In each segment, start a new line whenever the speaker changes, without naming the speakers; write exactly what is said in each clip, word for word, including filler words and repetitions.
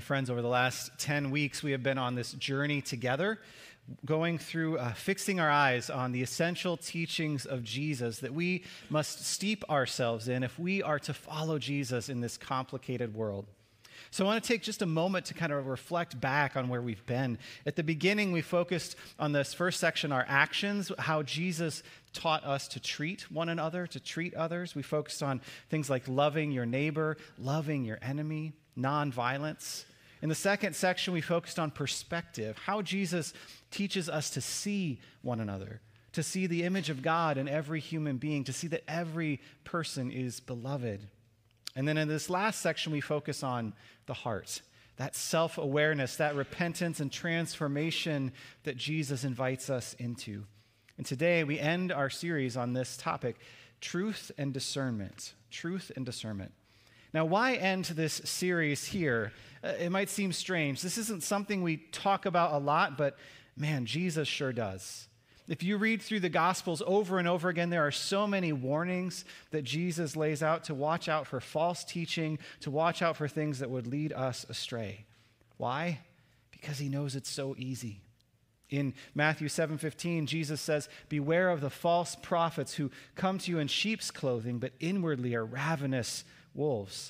friends, over the last ten weeks, we have been on this journey together, going through uh, fixing our eyes on the essential teachings of Jesus that we must steep ourselves in if we are to follow Jesus in this complicated world. So I want to take just a moment to kind of reflect back on where we've been. At the beginning, we focused on this first section, our actions, how Jesus taught us to treat one another, to treat others. We focused on things like loving your neighbor, loving your enemy, nonviolence. In the second section, we focused on perspective, how Jesus teaches us to see one another, to see the image of God in every human being, to see that every person is beloved. And then in this last section, we focus on the heart, that self-awareness, that repentance and transformation that Jesus invites us into. And today, we end our series on this topic, truth and discernment. Truth and discernment. Now, why end this series here? Uh, it might seem strange. This isn't something we talk about a lot, but man, Jesus sure does. If you read through the Gospels over and over again, there are so many warnings that Jesus lays out to watch out for false teaching, to watch out for things that would lead us astray. Why? Because he knows it's so easy. In Matthew seven fifteen, Jesus says, "Beware of the false prophets who come to you in sheep's clothing, but inwardly are ravenous wolves."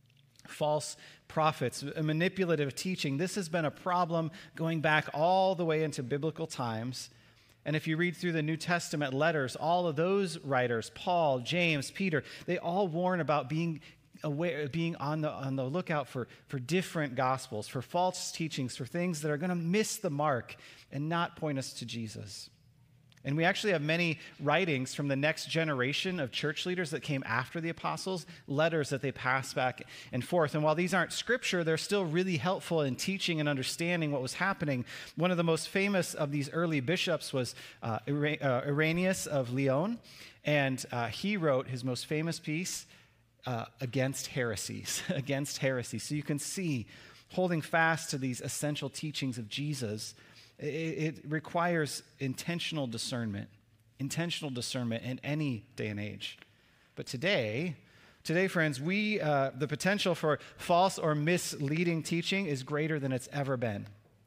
False prophets, a manipulative teaching. This has been a problem going back all the way into biblical times. And if you read through the New Testament letters, all of those writers, Paul, James, Peter, they all warn about being aware, being on the, on the lookout for, for different gospels, for false teachings, for things that are going to miss the mark and not point us to Jesus. And we actually have many writings from the next generation of church leaders that came after the apostles, letters that they passed back and forth. And while these aren't scripture, they're still really helpful in teaching and understanding what was happening. One of the most famous of these early bishops was uh, Irenaeus of Lyon, and uh, he wrote his most famous piece uh, against heresies, against heresies. So you can see, holding fast to these essential teachings of Jesus, it requires intentional discernment, intentional discernment in any day and age. But today, today, friends, we uh, the potential for false or misleading teaching is greater than it's ever been.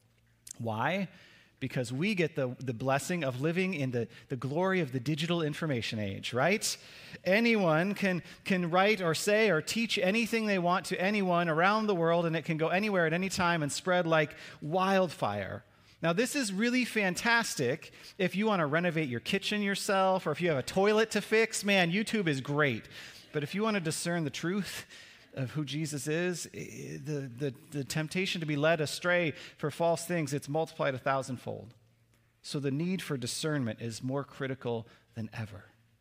Why? Because we get the, the blessing of living in the, the glory of the digital information age, right? Anyone can, can write or say or teach anything they want to anyone around the world, and it can go anywhere at any time and spread like wildfire. Now, this is really fantastic if you want to renovate your kitchen yourself or if you have a toilet to fix. Man, YouTube is great. But if you want to discern the truth of who Jesus is, the, the, the temptation to be led astray for false things, it's multiplied a thousandfold. So the need for discernment is more critical than ever.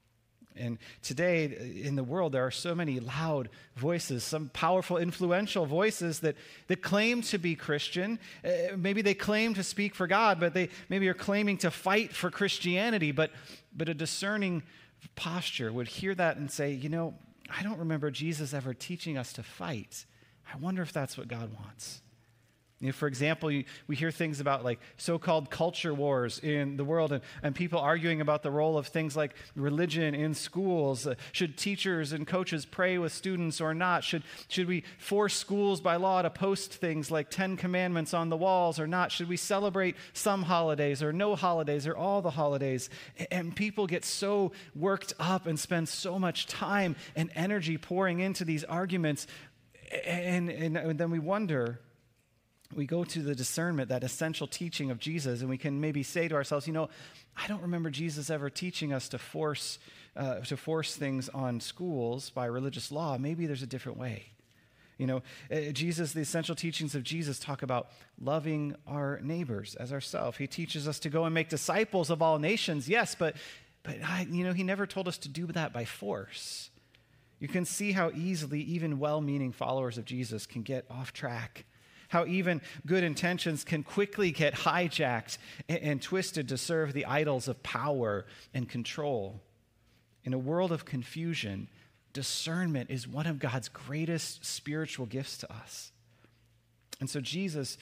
And today in the world, there are so many loud voices, some powerful, influential voices that, that claim to be Christian. Uh, maybe they claim to speak for God, but they maybe are claiming to fight for Christianity. But, but a discerning posture would hear that and say, you know, I don't remember Jesus ever teaching us to fight. I wonder if that's what God wants. You know, for example, you, we hear things about like so-called culture wars in the world and, and people arguing about the role of things like religion in schools. Uh, should teachers and coaches pray with students or not? Should, should we force schools by law to post things like Ten Commandments on the walls or not? Should we celebrate some holidays or no holidays or all the holidays? And, and people get so worked up and spend so much time and energy pouring into these arguments. And, and, and then we wonder, we go to the discernment, that essential teaching of Jesus, and we can maybe say to ourselves, you know, I don't remember Jesus ever teaching us to force uh, to force things on schools by religious law. Maybe there's a different way. You know, uh, Jesus, the essential teachings of Jesus talk about loving our neighbors as ourselves. He teaches us to go and make disciples of all nations, yes, but, but I, you know, he never told us to do that by force. You can see how easily even well-meaning followers of Jesus can get off track. How even good intentions can quickly get hijacked and, and twisted to serve the idols of power and control. In a world of confusion, discernment is one of God's greatest spiritual gifts to us. And so Jesus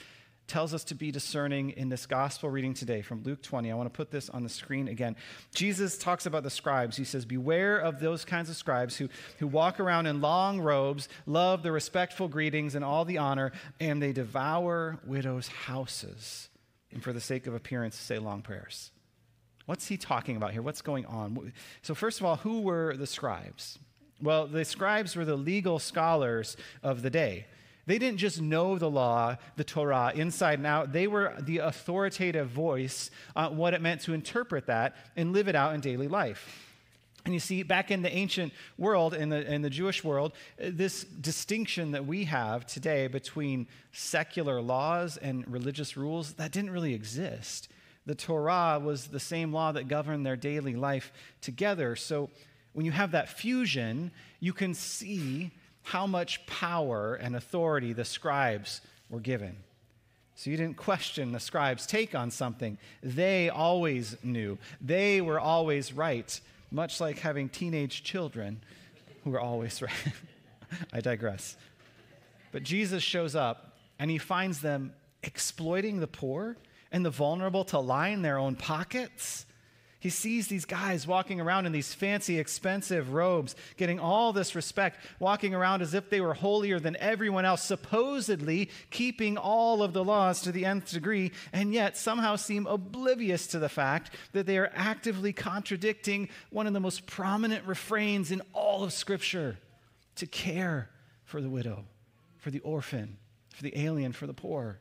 tells us to be discerning in this gospel reading today from Luke twenty. I want to put this on the screen again. Jesus talks about the scribes. He says, beware of those kinds of scribes who, who walk around in long robes, love the respectful greetings and all the honor, and they devour widows' houses, and for the sake of appearance say long prayers. What's he talking about here? What's going on? So first of all, who were the scribes? Well, the scribes were the legal scholars of the day. They didn't just know the law, the Torah, inside and out. They were the authoritative voice on what it meant to interpret that and live it out in daily life. And you see, back in the ancient world, in the, in the Jewish world, this distinction that we have today between secular laws and religious rules, that didn't really exist. The Torah was the same law that governed their daily life together. So when you have that fusion, you can see how much power and authority the scribes were given. So you didn't question the scribes' take on something. They always knew. They were always right, much like having teenage children who were always right. I digress. But Jesus shows up, and he finds them exploiting the poor and the vulnerable to line their own pockets. He sees these guys walking around in these fancy, expensive robes, getting all this respect, walking around as if they were holier than everyone else, supposedly keeping all of the laws to the nth degree, and yet somehow seem oblivious to the fact that they are actively contradicting one of the most prominent refrains in all of Scripture: to care for the widow, for the orphan, for the alien, for the poor.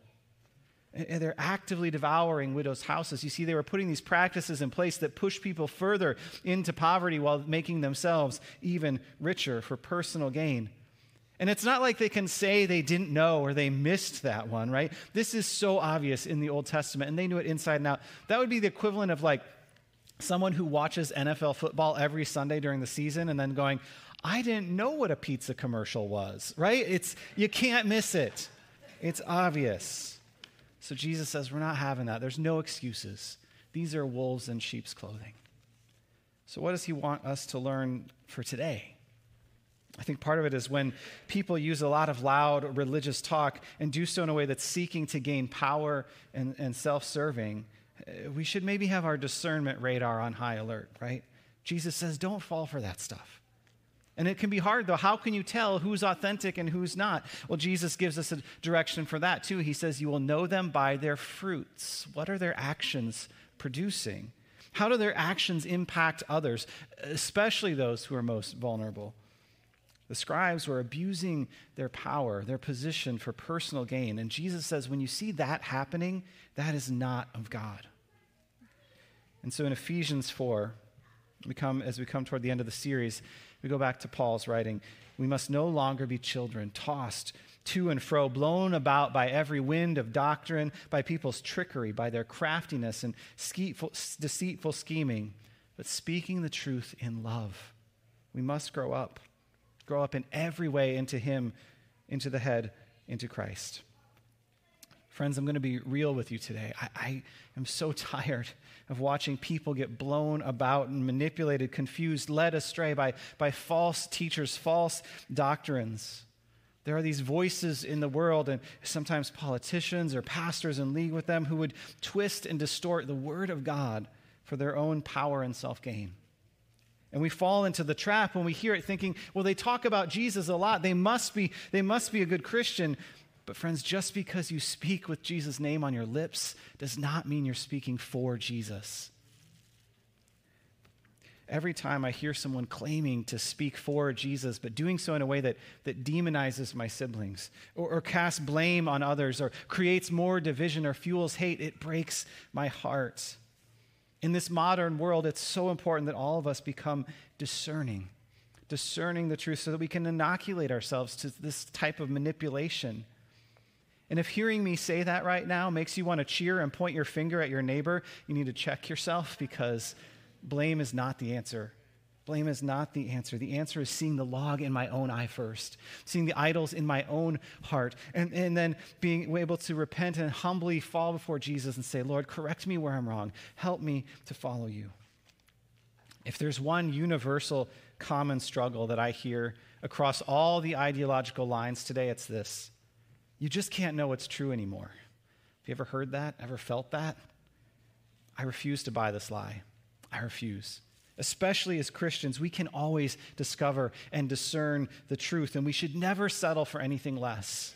And they're actively devouring widows' houses. You see, they were putting these practices in place that push people further into poverty while making themselves even richer for personal gain. And it's not like they can say they didn't know or they missed that one, right? This is so obvious in the Old Testament, and they knew it inside and out. That would be the equivalent of like someone who watches N F L football every Sunday during the season and then going, I didn't know what a pizza commercial was, right? It's, you can't miss it. It's obvious. So Jesus says, we're not having that. There's no excuses. These are wolves in sheep's clothing. So what does he want us to learn for today? I think part of it is when people use a lot of loud religious talk and do so in a way that's seeking to gain power and, and self-serving, we should maybe have our discernment radar on high alert, right? Jesus says, don't fall for that stuff. And it can be hard, though. How can you tell who's authentic and who's not? Well, Jesus gives us a direction for that, too. He says, you will know them by their fruits. What are their actions producing? How do their actions impact others, especially those who are most vulnerable? The scribes were abusing their power, their position for personal gain. And Jesus says, when you see that happening, that is not of God. And so in Ephesians four, we come, as we come toward the end of the series, we go back to Paul's writing. We must no longer be children, tossed to and fro, blown about by every wind of doctrine, by people's trickery, by their craftiness and deceitful scheming, but speaking the truth in love. We must grow up, grow up in every way into him, into the head, into Christ. Friends, I'm going to be real with you today. I, I am so tired of watching people get blown about and manipulated, confused, led astray by, by false teachers, false doctrines. There are these voices in the world, and sometimes politicians or pastors in league with them, who would twist and distort the word of God for their own power and self-gain. And we fall into the trap when we hear it thinking, well, they talk about Jesus a lot. They must be, they must be a good Christian. But friends, just because you speak with Jesus' name on your lips does not mean you're speaking for Jesus. Every time I hear someone claiming to speak for Jesus, but doing so in a way that, that demonizes my siblings, or, or casts blame on others, or creates more division or fuels hate, it breaks my heart. In this modern world, it's so important that all of us become discerning, discerning the truth so that we can inoculate ourselves to this type of manipulation. And if hearing me say that right now makes you want to cheer and point your finger at your neighbor, you need to check yourself, because blame is not the answer. Blame is not the answer. The answer is seeing the log in my own eye first, seeing the idols in my own heart, and, and then being able to repent and humbly fall before Jesus and say, Lord, correct me where I'm wrong. Help me to follow you. If there's one universal common struggle that I hear across all the ideological lines today, it's this. You just can't know what's true anymore. you ever heard that? Ever felt that? I refuse to buy this lie. I refuse. Especially as Christians, we can always discover and discern the truth, and we should never settle for anything less.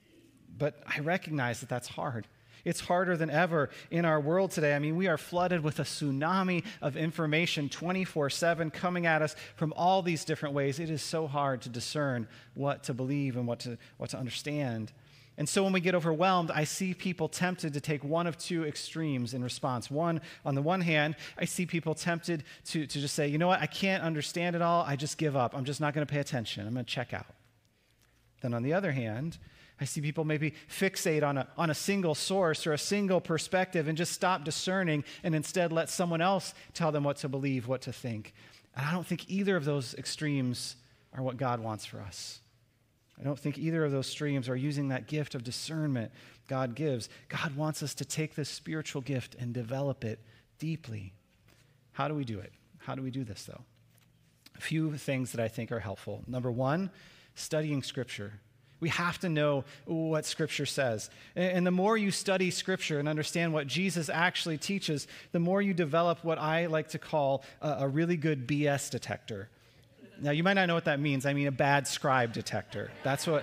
But I recognize that that's hard. It's harder than ever in our world today. I mean, we are flooded with a tsunami of information twenty-four seven coming at us from all these different ways. It is so hard to discern what to believe and what to, what to understand. And so when we get overwhelmed, I see people tempted to take one of two extremes in response. One, on the one hand, I see people tempted to, to just say, you know what, I can't understand it all. I just give up. I'm just not going to pay attention. I'm going to check out. Then on the other hand, I see people maybe fixate on a, on a single source or a single perspective and just stop discerning and instead let someone else tell them what to believe, what to think. And I don't think either of those extremes are what God wants for us. I don't think either of those streams are using that gift of discernment God gives. God wants us to take this spiritual gift and develop it deeply. How do we do it? How do we do this, though? A few things that I think are helpful. Number one, studying Scripture. We have to know what Scripture says. And the more you study Scripture and understand what Jesus actually teaches, the more you develop what I like to call a, a really good B S detector. Now, you might not know what that means. I mean a bad scribe detector. That's what,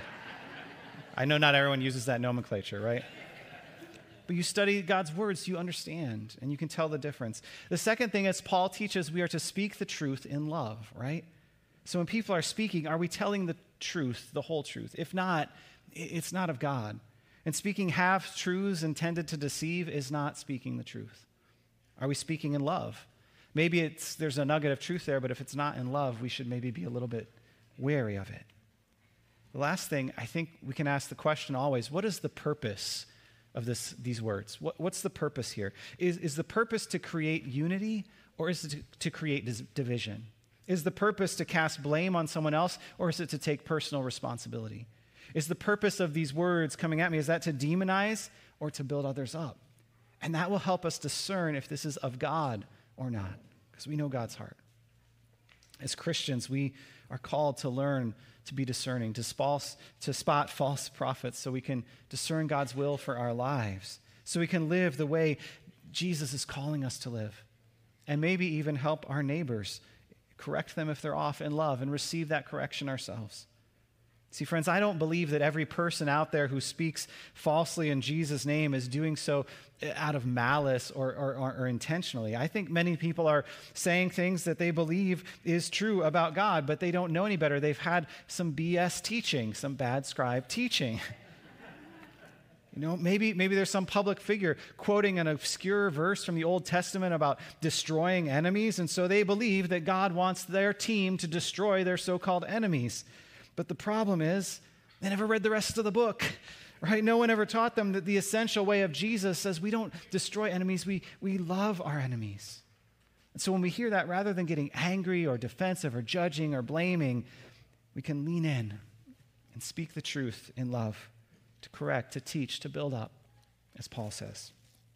I know not everyone uses that nomenclature, right? But you study God's words, you understand, and you can tell the difference. The second thing is Paul teaches we are to speak the truth in love, right? So when people are speaking, are we telling the truth, the whole truth? If not, it's not of God. And speaking half-truths intended to deceive is not speaking the truth. Are we speaking in love? Maybe it's there's a nugget of truth there, but if it's not in love, we should maybe be a little bit wary of it. The last thing, I think we can ask the question always, what is the purpose of this, these words? What, what's the purpose here? Is, is the purpose to create unity, or is it to, to create dis- division? Is the purpose to cast blame on someone else, or is it to take personal responsibility? Is the purpose of these words coming at me, is that to demonize or to build others up? And that will help us discern if this is of God or not, because we know God's heart. As Christians, we are called to learn to be discerning, to spot, to spot false prophets so we can discern God's will for our lives, so we can live the way Jesus is calling us to live, and maybe even help our neighbors, correct them if they're off in love, and receive that correction ourselves. See, friends, I don't believe that every person out there who speaks falsely in Jesus' name is doing so out of malice or, or, or, or intentionally. I think many people are saying things that they believe is true about God, but they don't know any better. They've had some B S teaching, some bad scribe teaching. You know, maybe, maybe there's some public figure quoting an obscure verse from the Old Testament about destroying enemies, and so they believe that God wants their team to destroy their so-called enemies. But the problem is, they never read the rest of the book, right? No one ever taught them that the essential way of Jesus says we don't destroy enemies, we, we love our enemies. And so when we hear that, rather than getting angry or defensive or judging or blaming, we can lean in and speak the truth in love, to correct, to teach, to build up, as Paul says.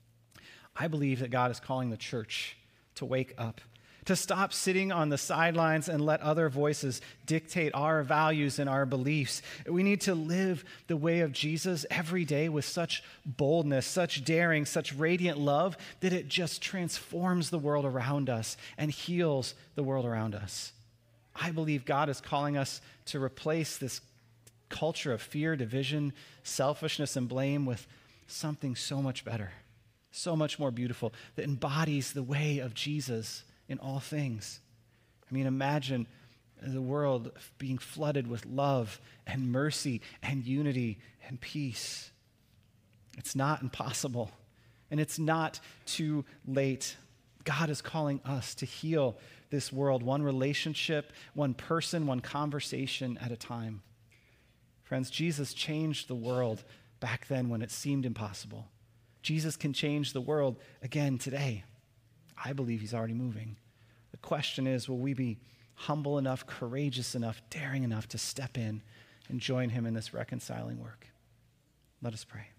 I believe that God is calling the church to wake up, to stop sitting on the sidelines and let other voices dictate our values and our beliefs. We need to live the way of Jesus every day with such boldness, such daring, such radiant love that it just transforms the world around us and heals the world around us. I believe God is calling us to replace this culture of fear, division, selfishness, and blame with something so much better, so much more beautiful, that embodies the way of Jesus in all things. I mean, imagine the world being flooded with love and mercy and unity and peace. It's not impossible, and it's not too late. God is calling us to heal this world, one relationship, one person, one conversation at a time. Friends, Jesus changed the world back then when it seemed impossible. Jesus can change the world again today. I believe he's already moving. The question is, will we be humble enough, courageous enough, daring enough to step in and join him in this reconciling work? Let us pray.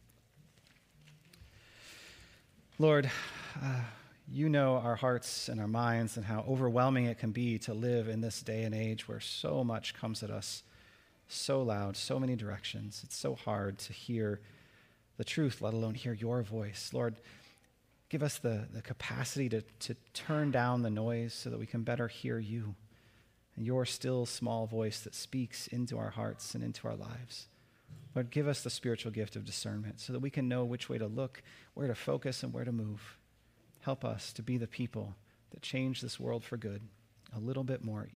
Lord, uh, you know our hearts and our minds and how overwhelming it can be to live in this day and age where so much comes at us so loud, so many directions. It's so hard to hear the truth, let alone hear your voice. Lord, give us the, the capacity to, to turn down the noise so that we can better hear you and your still small voice that speaks into our hearts and into our lives. Lord, give us the spiritual gift of discernment so that we can know which way to look, where to focus, and where to move. Help us to be the people that change this world for good a little bit more